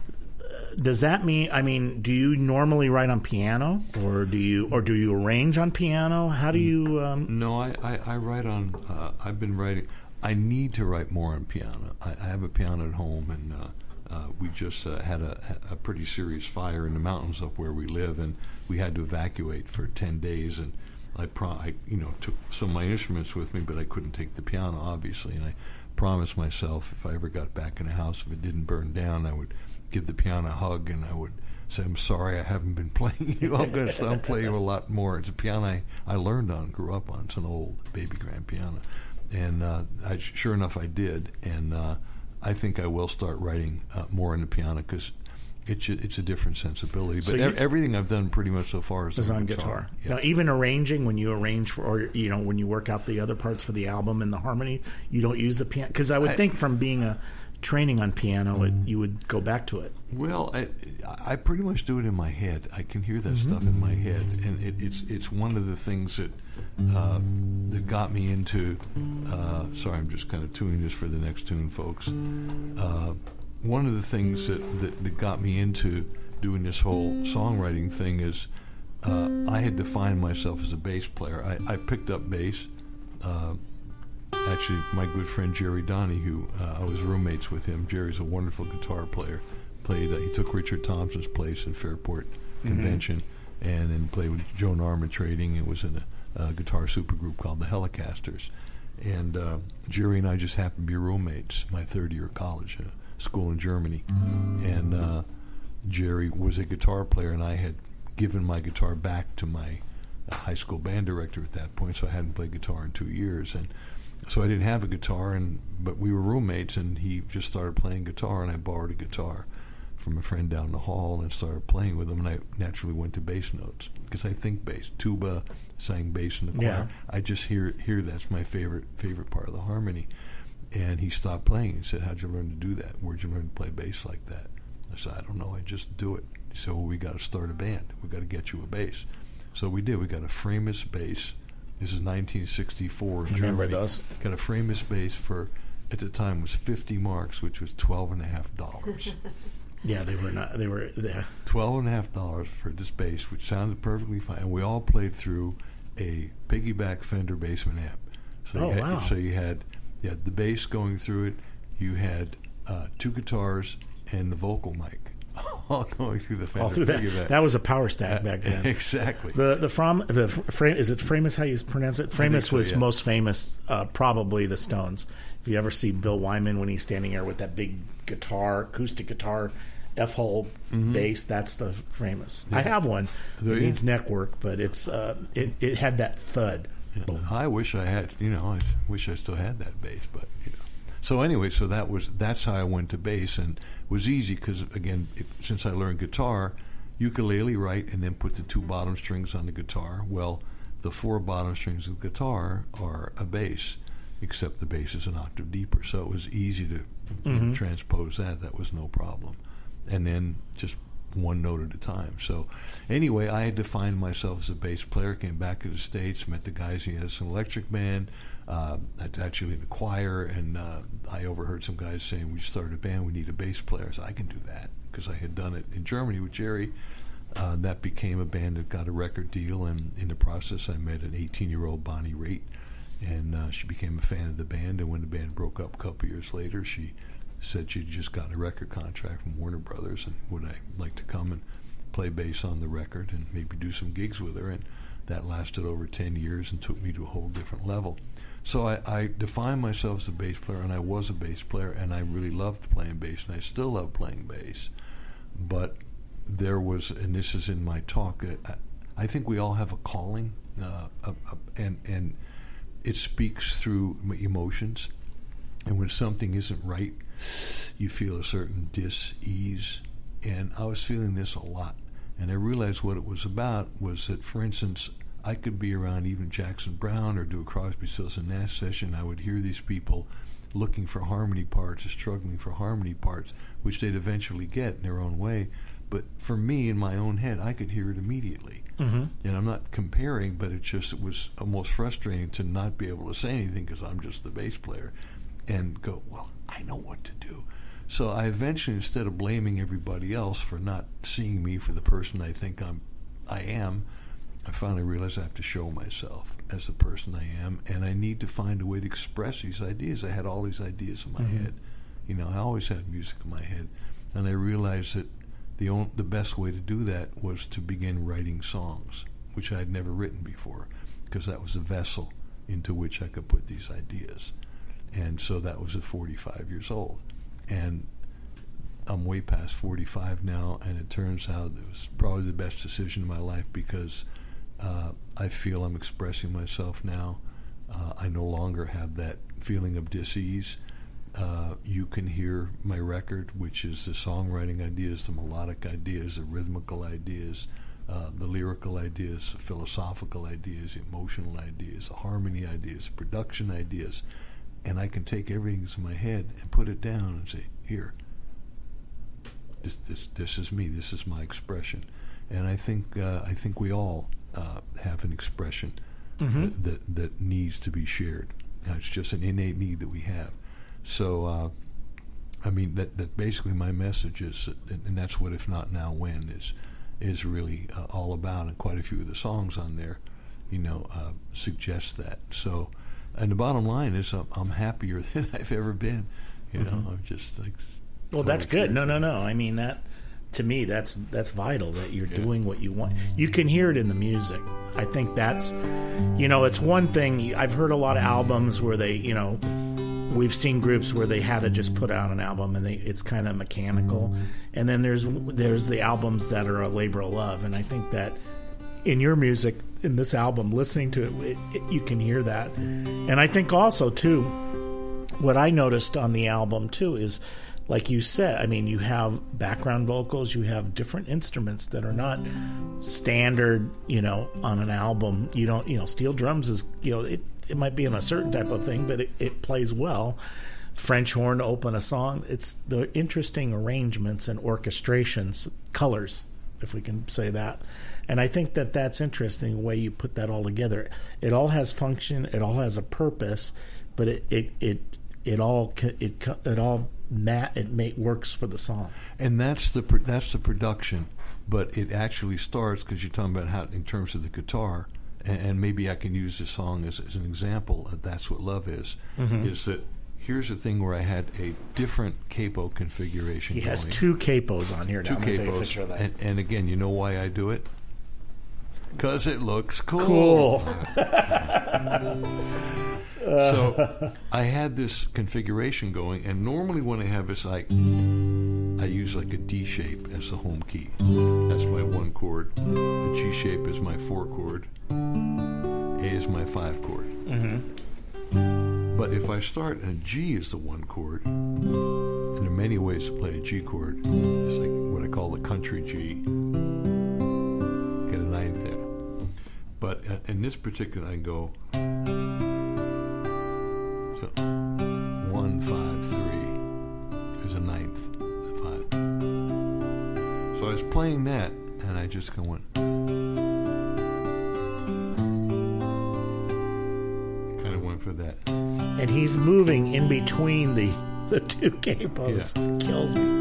Does that mean? I mean, do you normally write on piano, or do you, or do you arrange on piano? How do you? Um, No, I, I, I write on. Uh, I've been writing. I need to write more on piano. I, I have a piano at home, and uh, uh, we just uh, had a, a pretty serious fire in the mountains up where we live, and we had to evacuate for ten days. And I, pro- I you know, took some of my instruments with me, but I couldn't take the piano, obviously. And I promised myself if I ever got back in the house, if it didn't burn down, I would give the piano a hug, and I would say, "I'm sorry, I haven't been playing you. I'm going to start playing you a lot more." It's a piano I, I learned on, grew up on. It's an old baby grand piano, and uh, I, sure enough, I did. And uh, I think I will start writing uh, more on the piano because it's a, it's a different sensibility. But So you- ev- everything I've done pretty much so far is is on on guitar. guitar. Yeah. Now, even arranging, when you arrange for, or you know, when you work out the other parts for the album and the harmony, you don't use the piano, because I would I- think from being a training on piano, it, you would go back to it. Well, I, I pretty much do it in my head. I can hear that stuff in my head, and it, it's it's one of the things that uh, that got me into. Uh, sorry, I'm just kind of tuning this for the next tune, folks. Uh, one of the things that, that, that got me into doing this whole songwriting thing is uh, I had defined myself as a bass player. I, I picked up bass. Uh, Actually, my good friend Jerry Donahue, uh, I was roommates with him. Jerry's a wonderful guitar player. Played, uh, he took Richard Thompson's place in Fairport Convention, and then played with Joan Armatrading. It was in a, a guitar supergroup called the Helicasters. And uh, Jerry and I just happened to be roommates my third year of college, uh, school in Germany. And uh, Jerry was a guitar player, and I had given my guitar back to my uh, high school band director at that point, so I hadn't played guitar in two years. And so I didn't have a guitar, and but we were roommates, and he just started playing guitar, and I borrowed a guitar from a friend down the hall and started playing with him, and I naturally went to bass notes because I think bass. Tuba, sang bass in the choir. Yeah. I just hear hear that's my favorite favorite part of the harmony. And he stopped playing. He said, "How'd you learn to do that? Where'd you learn to play bass like that?" I said, "I don't know. I just do it." He said, "Well, we got to start a band. We got to get you a bass." So we did. We got a Framus bass. This is nineteen sixty-four in Remember Germany. those? Got a Framus bass for, at the time, was fifty marks, which was twelve and a half dollars. Yeah, they were not. They were. Yeah. Twelve and a half dollars for this bass, which sounded perfectly fine. And we all played through a piggyback Fender Bassman amp. So Oh, you had, wow. So you had, you had the bass going through it. You had uh, two guitars and the vocal mic, all going through the Fender All through that. piggyback. That was a power stack back then. Exactly. The the from the frame is it Framus, how you pronounce it? Framus so, was yeah. most famous, uh, probably the Stones. If you ever see Bill Wyman when he's standing there with that big guitar, acoustic guitar, F-hole bass, that's the Framus. I have one. Do It you? needs neck work, but it's uh, it it had that thud. Boom. I wish I had, you know, I wish I still had that bass, but you know. So anyway, so that was that's how I went to bass, and it was easy because again, it, since I learned guitar, ukulele, right, and then put the two bottom strings on the guitar. Well, the four bottom strings of the guitar are a bass, except the bass is an octave deeper, so it was easy to you know, transpose that. That was no problem, and then just one note at a time. So anyway, I had defined myself as a bass player, came back to the States, met the guys he has an electric band, uh, actually in the choir, and uh, I overheard some guys saying, we started a band, we need a bass player. I said, I can do that, because I had done it in Germany with Jerry. Uh, that became a band that got a record deal, and in the process I met an eighteen-year-old Bonnie Raitt, and uh, she became a fan of the band, and when the band broke up a couple years later, she said she'd just got a record contract from Warner Brothers, and would I like to come and play bass on the record and maybe do some gigs with her. And that lasted over ten years and took me to a whole different level. So I, I defined myself as a bass player, and I was a bass player, and I really loved playing bass, and I still love playing bass. But there was, and this is in my talk, I, I think we all have a calling, uh, a, a, and and it speaks through emotions. And when something isn't right, you feel a certain dis-ease. And I was feeling this a lot. And I realized what it was about was that, for instance, I could be around even Jackson Browne or do a Crosby, Stills and Nash session. I would hear these people looking for harmony parts or struggling for harmony parts, which they'd eventually get in their own way. But for me, in my own head, I could hear it immediately. Mm-hmm. And I'm not comparing, but it just it was almost frustrating to not be able to say anything because I'm just the bass player. And go, well, I know what to do. So I eventually, instead of blaming everybody else for not seeing me for the person I think I'm, I am, I finally realized I have to show myself as the person I am, and I need to find a way to express these ideas. I had all these ideas in my mm-hmm. head. You know, I always had music in my head, and I realized that the only, the best way to do that was to begin writing songs, which I had never written before, because that was a vessel into which I could put these ideas. And so that was at forty-five years old. And I'm way past forty-five now, and it turns out it was probably the best decision in my life because uh, I feel I'm expressing myself now. Uh, I no longer have that feeling of dis-ease. Uh, you can hear my record, which is the songwriting ideas, the melodic ideas, the rhythmical ideas, uh, the lyrical ideas, the philosophical ideas, the emotional ideas, the harmony ideas, the production ideas. And I can take everything that's in my head and put it down and say, here, this this this is me, this is my expression. And I think uh, I think we all uh, have an expression mm-hmm. that, that that needs to be shared. Now, it's just an innate need that we have. So, uh, I mean, that that basically my message is, and that's what If Not Now When is is really uh, all about, and quite a few of the songs on there, you know, uh, suggest that. So. And the bottom line is, I'm, I'm happier than I've ever been. You know, mm-hmm. I'm just like. Well, that's good. No, no, no. I mean that. To me, that's that's vital that you're yeah. doing what you want. You can hear it in the music. I think that's, you know, it's one thing. I've heard a lot of albums where they, you know, we've seen groups where they had to just put out an album and they it's kind of mechanical, and then there's there's the albums that are a labor of love, and I think that. In your music, in this album, listening to it, it, it, you can hear that. And I think also, too, what I noticed on the album, too, is, like you said, I mean, you have background vocals, you have different instruments that are not standard, you know, on an album. You don't, you know, steel drums is, you know, it, it might be in a certain type of thing, but it, it plays well. French horn to open a song. It's the interesting arrangements and orchestrations, colors, if we can say that. And I think that that's interesting, the way you put that all together. It all has function, it all has a purpose, but it it it, it all it it all it make, works for the song. And that's the that's the production, but it actually starts because you're talking about how in terms of the guitar, and, and maybe I can use this song as, as an example. Of That's What Love Is. Mm-hmm. Is that here's the thing where I had a different capo configuration. He going. has two capos on here. Two now. capos, of that. And, and again, you know why I do it? Because it looks cool. Cool. So I had this configuration going, and normally when I have this, I I use like a D shape as the home key. That's my one chord. A G shape is my four chord. A is my five chord. Mm-hmm. But if I start and a G is the one chord, and there are many ways to play a G chord. It's like what I call the country G. Get a ninth in. But in this particular, I go so one, five, three. There's a ninth, five. So I was playing that, and I just kind of went. Kind of went for that. And he's moving in between the, the two capos. Yeah. Kills me.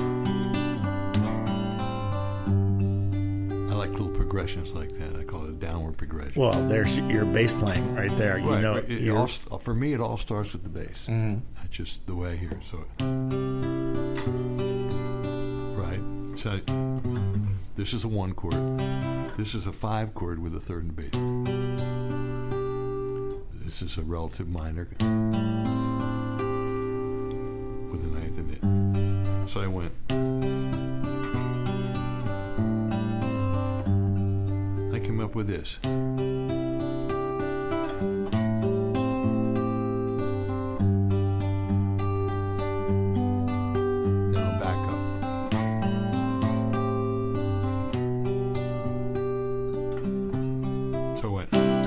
I like little progressions like that. I call it a downward progression. Well, there's your bass playing right there. You right, know, right. It, it all, for me, it all starts with the bass. Mm-hmm. That's just the way I hear it. So, right. So, this is a one chord. This is a five chord with a third and bass. This is a relative minor with a ninth in it. So I went. I came up with this. Now back up. So I went.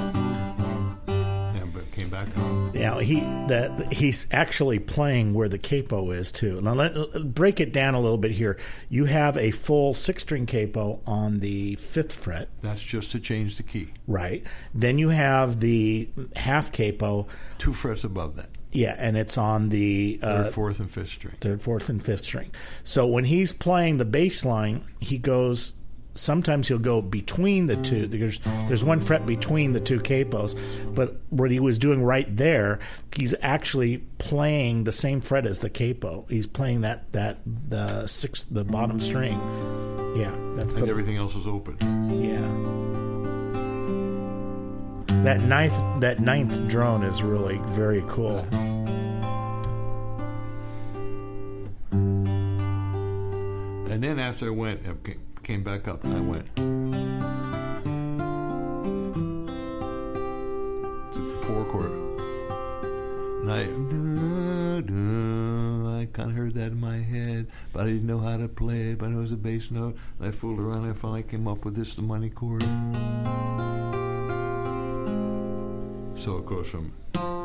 Yeah, but came back up. Yeah, he that he's actually playing where the capo is too. Now let break it down a little bit here. You have a full six string capo on the fifth fret. That's just to change the key. Right. Then you have the half capo. Two frets above that. Yeah, and it's on the uh, Third, fourth, and fifth string. Third, fourth, and fifth string. So when he's playing the bass line, he goes. Sometimes he'll go between the two. There's there's one fret between the two capos, but what he was doing right there, he's actually playing the same fret as the capo. He's playing that that the sixth, the bottom string. Yeah, that's and the everything else is open. Yeah. That ninth that ninth drone is really very cool. And then after I went, okay, came back up, and I went. It's the four chord. And I, I kind of heard that in my head, but I didn't know how to play it, but I knew it was a bass note. And I fooled around, and I finally came up with this, the money chord. So it goes from...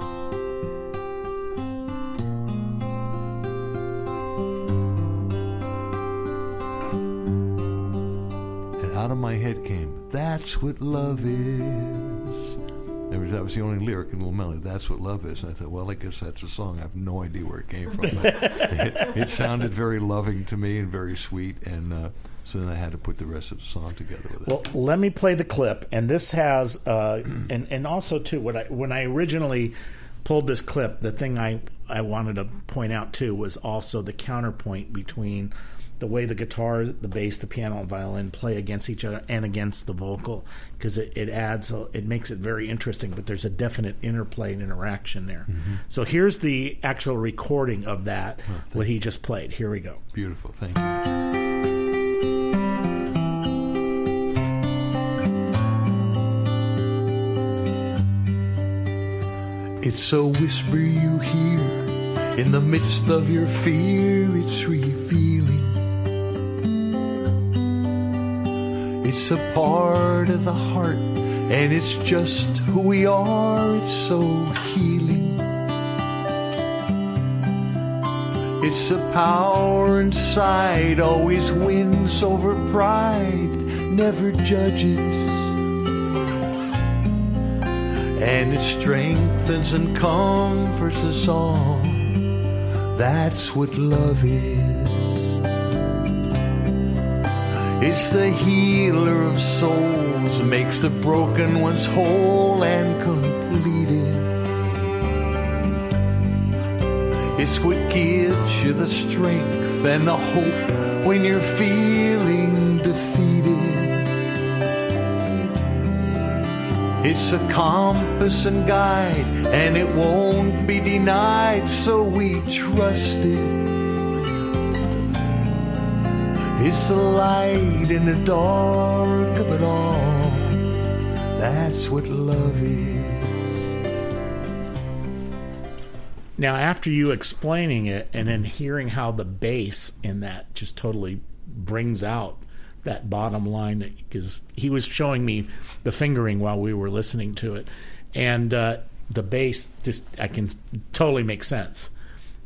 out of my head came, that's what love is. That was the only lyric in Little Melody. That's what love is. And I thought, well, I guess that's a song. I have no idea where it came from. But it, it sounded very loving to me and very sweet. And uh, so then I had to put the rest of the song together with it. Well, let me play the clip. And this has, uh, and, and also, too, when I, when I originally pulled this clip, the thing I, I wanted to point out, too, was also the counterpoint between the way the guitar, the bass, the piano, and violin play against each other and against the vocal, because it, it adds, a, it makes it very interesting, but there's a definite interplay and interaction there. Mm-hmm. So here's the actual recording of that, oh, what he just played. Here we go. Beautiful, thank you. It's a whisper you hear in the midst of your fear, it's revealing. It's a part of the heart, and it's just who we are, it's so healing. It's a power inside, always wins over pride, never judges. And it strengthens and comforts us all. That's what love is. It's the healer of souls, makes the broken ones whole and completed. It's what gives you the strength and the hope when you're feeling defeated. It's a compass and guide, and it won't be denied, so we trust it. It's the light in the dark of it all. That's what love is. Now, after you explaining it and then hearing how the bass in that just totally brings out that bottom line, because he was showing me the fingering while we were listening to it, and uh, the bass just, I can totally make sense.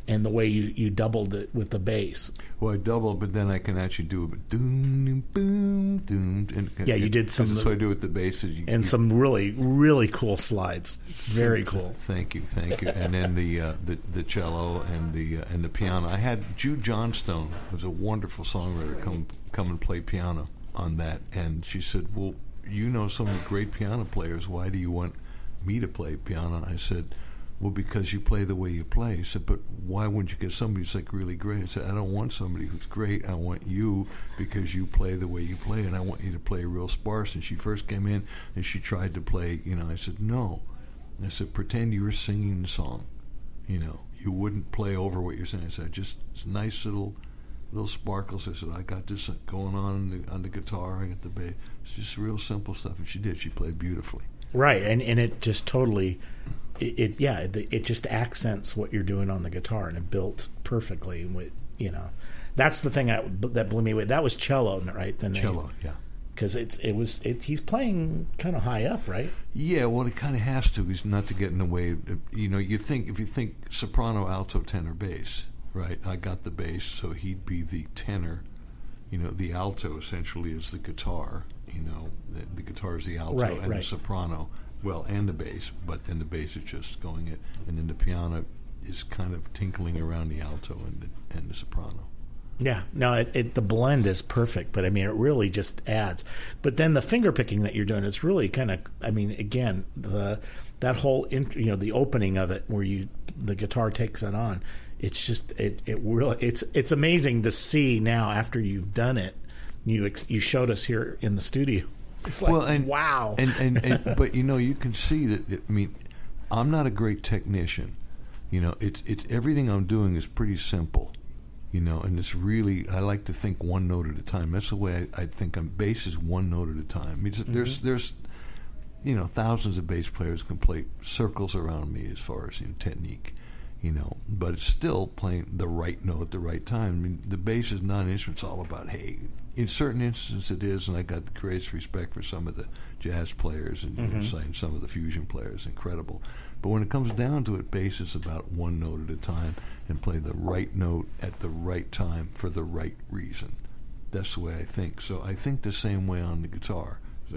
and the way you, you doubled it with the bass. Well, I doubled, but then I can actually do it. Doom, boom, doom. And, Yeah, you did some- So I do it with the bass. You, And you, some really, really cool slides. Very cool. Thank you, thank you. And then the uh, the the cello and the uh, and the piano. I had Jude Johnstone, who's a wonderful songwriter, come come and play piano on that. And she said, "Well, you know so many great piano players. Why do you want me to play piano?" And I said, "Well, because you play the way you play." He said, "But why wouldn't you get somebody who's like really great?" I said, "I don't want somebody who's great. I want you because you play the way you play, and I want you to play real sparse." And she first came in and she tried to play, you know, I said, "No." I said, "Pretend you were singing the song. You know, you wouldn't play over what you're saying." I said, "Just nice little little sparkles." I said, "I got this going on on the, on the guitar. I got the bass. It's just real simple stuff." And she did. She played beautifully. Right, and, and it just totally, it, it yeah, it, it just accents what you're doing on the guitar, and it built perfectly with, you know. That's the thing I, that blew me away. That was cello, right? The name. Cello, yeah. Because it's it was it, he's playing kind of high up, right? Yeah, well, he kind of has to. He's not to get in the way. Of, you know, you think if you think soprano, alto, tenor, bass, right? I got the bass, so he'd be the tenor. You know, the alto essentially is the guitar. You know, the, the guitar is the alto, Right, and right. the soprano, well, and the bass. But then the bass is just going it, and then the piano is kind of tinkling around the alto and the, and the soprano. Yeah, no, it, it, the blend is perfect, but I mean, it really just adds. But then the finger picking that you're doing, it's really kind of, I mean, again, the that whole, int, you know, the opening of it where you the guitar takes it on, it's just it it really it's it's amazing to see now after you've done it. You ex, you showed us here in the studio. It's like, well, and, wow. And, and, and but you know, you can see that. It, I mean, I'm not a great technician. You know, it's it's everything I'm doing is pretty simple. You know, and it's really, I like to think one note at a time. That's the way I, I think on bass is one note at a time. I mean, mm-hmm. There's, there's, you know, thousands of bass players can play circles around me as far as, you know, technique, you know, but it's still playing the right note at the right time. I mean, the bass is not an instrument. It's all about, hey, in certain instances it is, and I got the greatest respect for some of the jazz players and Mm-hmm. you know, some of the fusion players, incredible. But when it comes down to it, bass is about one note at a time and play the right note at the right time for the right reason. That's the way I think. So I think the same way on the guitar. So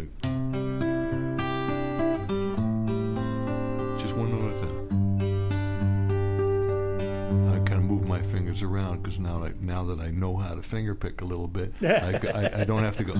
just one note at a time. I kind of move my fingers around because now, I, now that I know how to finger pick a little bit, I, I, I don't have to go.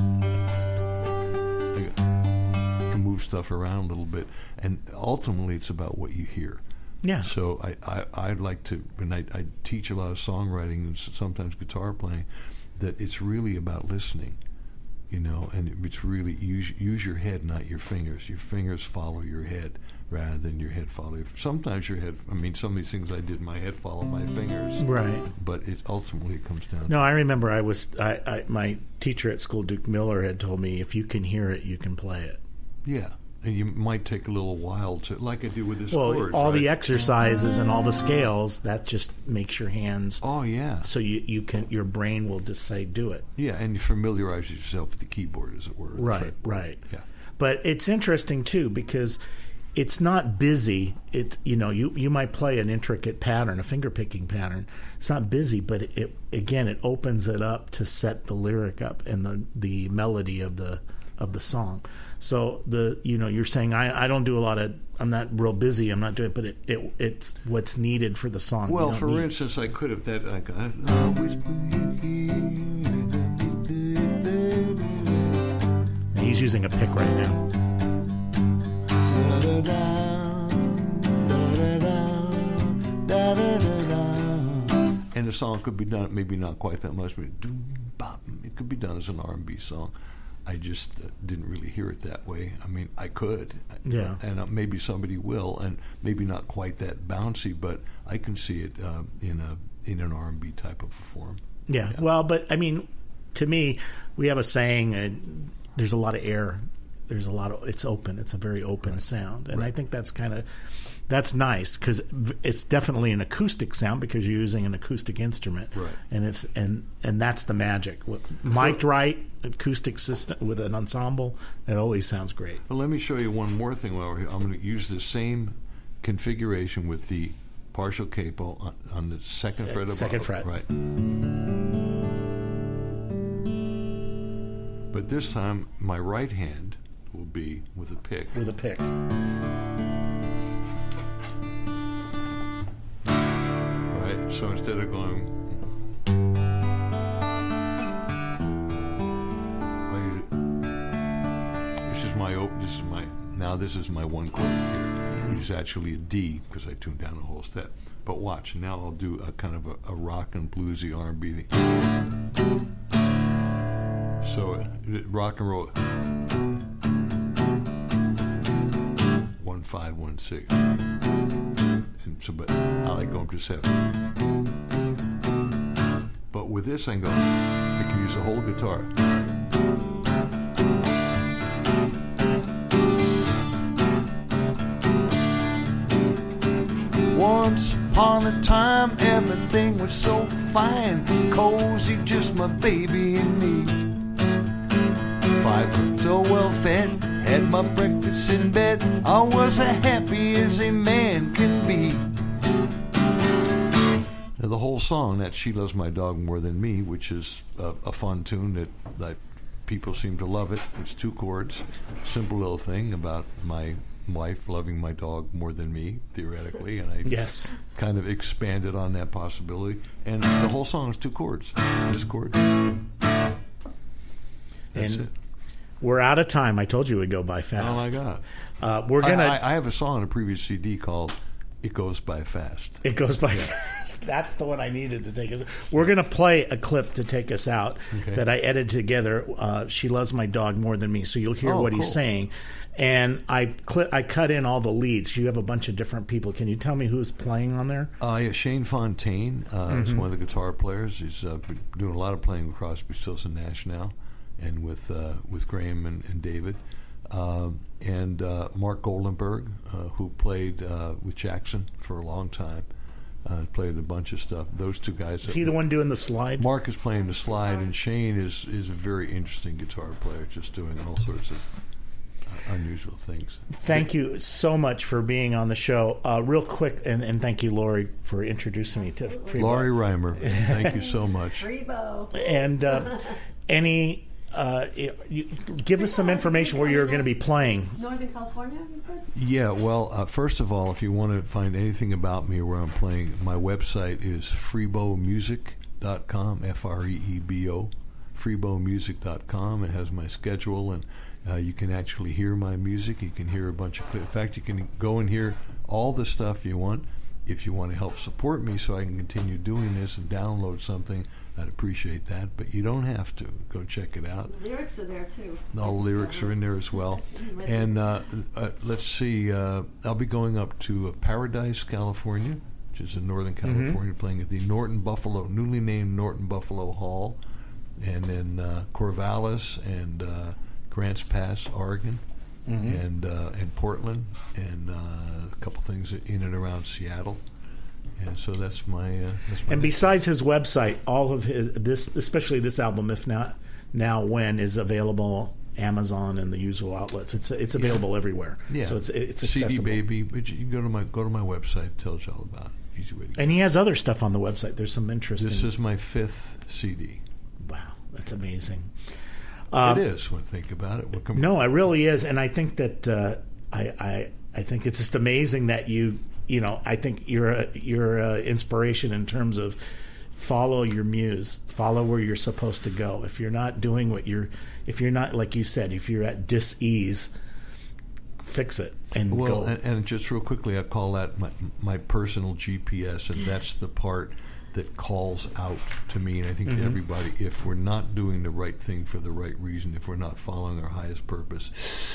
I can move stuff around a little bit, and ultimately it's about what you hear. Yeah. So I, I, I'd like to, and I, I teach a lot of songwriting and s- sometimes guitar playing, that it's really about listening, you know, and it's really use use your head, not your fingers. Your fingers follow your head rather than your head follow. Sometimes your head, I mean, some of these things I did, my head follow my fingers. Right. But it ultimately it comes down No, to I remember I was I, I my teacher at school, Duke Miller, had told me if you can hear it, you can play it. Yeah. And you might take a little while to, like I do with this Well, chord. all right? the exercises and all the scales, that just makes your hands. Oh, yeah. So you, you can your brain will just say do it. Yeah, and you familiarize yourself with the keyboard, as it were. the Right, fretboard. right. Yeah. But it's interesting too because it's not busy. It you know you, you might play an intricate pattern, a finger picking pattern. It's not busy, but it, it again it opens it up to set the lyric up and the the melody of the of the song. So the you know you're saying I, I don't do a lot of I'm not real busy I'm not doing it, but it, it it's what's needed for the song. Well, You don't for need- instance, I could have that. I, I always he's using a pick right now. and the song could be done, maybe not quite that much, but doom, bop, it could be done as an R and B song. I just uh, didn't really hear it that way. I mean, I could, Yeah. and uh, maybe somebody will, and maybe not quite that bouncy, but I can see it uh, in a in an R and B type of a form. Yeah. Yeah. Well, but I mean, to me, we have a saying. Uh, there's a lot of air. There's a lot of. It's open. It's a very open Right. sound, and Right. I think that's kind of that's nice because it's definitely an acoustic sound because you're using an acoustic instrument, Right. and it's and and that's the magic. With mic'd right, acoustic system with an ensemble, it always sounds great. Well, let me show you one more thing while we're here. I'm going to use the same configuration with the partial capo on, on the second fret above. Second fret. Right. But this time, my right hand will be with a pick. With a pick. Right. So instead of going. This is my open. This is my. Now this is my one chord here, which is actually a D because I tuned down the whole step. But watch. Now I'll do a kind of a, a rock and bluesy R and B thing. So uh, rock and roll. One five one six. And so, but I like going to seven. But with this, I can go. I can use the whole guitar. Once upon a time, everything was so fine, cozy, just my baby and me. Five, so well fed, had my breakfast in bed. I was as happy as a man can be. Now, the whole song, that She Loves My Dog More Than Me, which is a, a fun tune that, that people seem to love it. It's two chords, simple little thing about my wife loving my dog more than me, theoretically, and I yes. kind of expanded on that possibility. And the whole song is two chords. This chord. That's and it. We're out of time. I told you it would go by fast. Oh, my God. Uh, we're gonna. I, I, I have a song on a previous C D called It Goes By Fast. It goes by fast. That's the one I needed to take us. We're going to play a clip to take us out Okay. that I edited together. Uh, She Loves My Dog More Than Me, so you'll hear Oh, what cool. he's saying. And I cl- I cut in all the leads. You have a bunch of different people. Can you tell me who's playing on there? Uh, yeah, Shane Fontaine uh, Mm-hmm. is one of the guitar players. He's uh, been doing a lot of playing with Crosby, Stills and Nash now, and with uh, with Graham and, and David. Um, and uh, Mark Goldenberg, uh, who played uh, with Jackson for a long time, uh, played a bunch of stuff. Those two guys. Is he the one doing the slide? Mark is playing the slide, and Shane is, is a very interesting guitar player, just doing all sorts of uh, unusual things. Thank you so much for being on the show. Uh, real quick, and, and thank you, Lori, for introducing me to Freebo. Laurie Reimer, thank you so much. Freebo. And uh, any, uh, you, give us some information where you're going to be playing. Northern California, you said? Yeah, well, uh, first of all, if you want to find anything about me or where I'm playing, my website is freebo music dot com, F R E E B O, freebo music dot com. It has my schedule, and uh, you can actually hear my music. You can hear a bunch of, in fact, you can go and hear all the stuff you want. If you want to help support me so I can continue doing this and download something, I'd appreciate that. But you don't have to. Go check it out. The lyrics are there, too. All the lyrics are in there as well. And uh, uh, let's see, uh, I'll be going up to uh, Paradise, California, which is in Northern California, mm-hmm. playing at the Norton Buffalo, newly named Norton Buffalo Hall, and then uh, Corvallis and uh, Grants Pass, Oregon, mm-hmm. and uh, and Portland, and uh, a couple things in and around Seattle. And so that's my. Uh, that's my and besides his website, all of his this, especially this album, If Not Now When, is available Amazon and the usual outlets. It's it's available yeah. everywhere. Yeah. So it's it's accessible. C D Baby, but you can go to my go to my website. It tells you all about it. Easy way to go. And he has other stuff on the website. There's some interesting. This is my fifth C D. Wow, that's amazing. Um, it is when I think about it. What no, it really is, and I think that uh, I, I I think it's just amazing that you you know I think you're a, you're a inspiration in terms of follow your muse, follow where you're supposed to go. If you're not doing what you're, if you're not like you said, if you're at dis-ease, fix it and well, go. And, and just real quickly, I call that my my personal G P S, and that's the part that calls out to me, and I think mm-hmm. to everybody, if we're not doing the right thing for the right reason, if we're not following our highest purpose,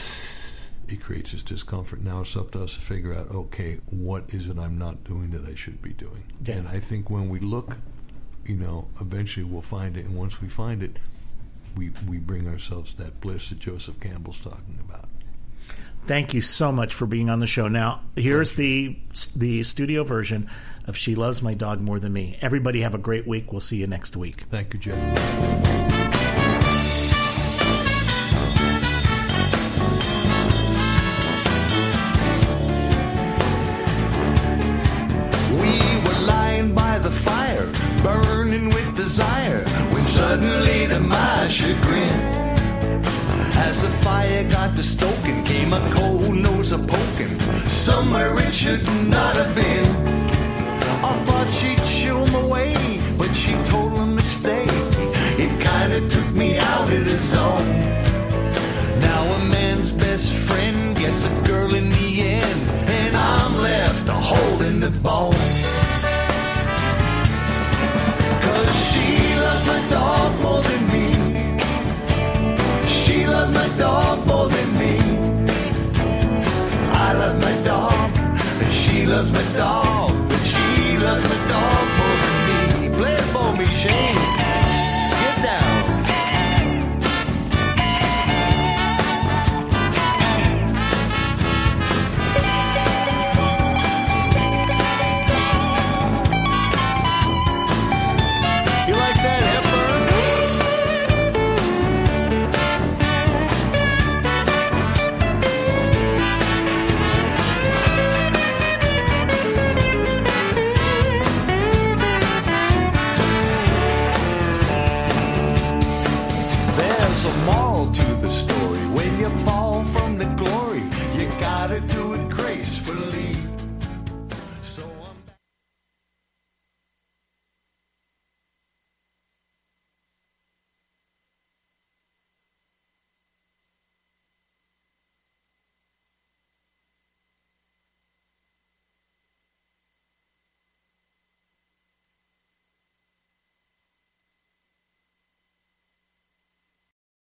it creates this discomfort. Now it's up to us to figure out, okay, what is it I'm not doing that I should be doing? Yeah. And I think when we look, you know, eventually we'll find it, and once we find it, we, we bring ourselves that bliss that Joseph Campbell's talking about. Thank you so much for being on the show. Now, here's the the studio version of She Loves My Dog More Than Me. Everybody have a great week. We'll see you next week. Thank you, Jeff. We somewhere it should not have been. I thought she'd show him away, but she told him to stay. It kinda took me out of the zone. Now a man's best friend gets a girl in the end, and I'm left holding the bone. Cause she loves my dog more than me. She loves my dog more than me. I love my dog, and she loves my dog, but she loves my dog more than me. Play it for me, Shane. Get down. You like that, Hepburn? There's a moral to the story. When you fall from the glory, you gotta do it gracefully.